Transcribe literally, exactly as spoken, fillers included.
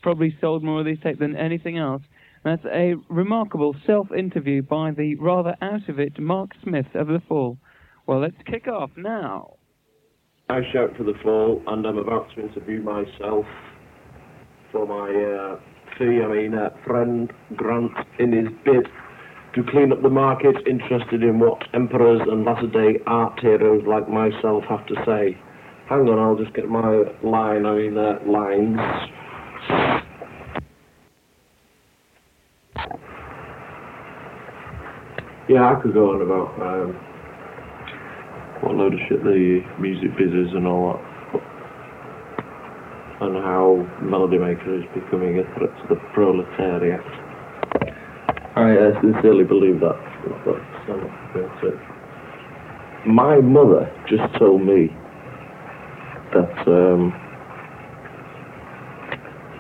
probably sold more of these tapes than anything else. That's a remarkable self-interview by the rather out-of-it Mark Smith of The Fall. Well, let's kick off now. I shout for The Fall, and I'm about to interview myself for my uh, fee, I mean, uh, friend Grant, in his bid to clean up the market, interested in what emperors and latter-day art heroes like myself have to say. Hang on, I'll just get my line, I mean, uh, lines. Yeah, I could go on about um, what load of shit the music biz is and all that, and how Melody Maker is becoming a threat to the proletariat. I uh, sincerely believe that. That's not that's it. My mother just told me that um,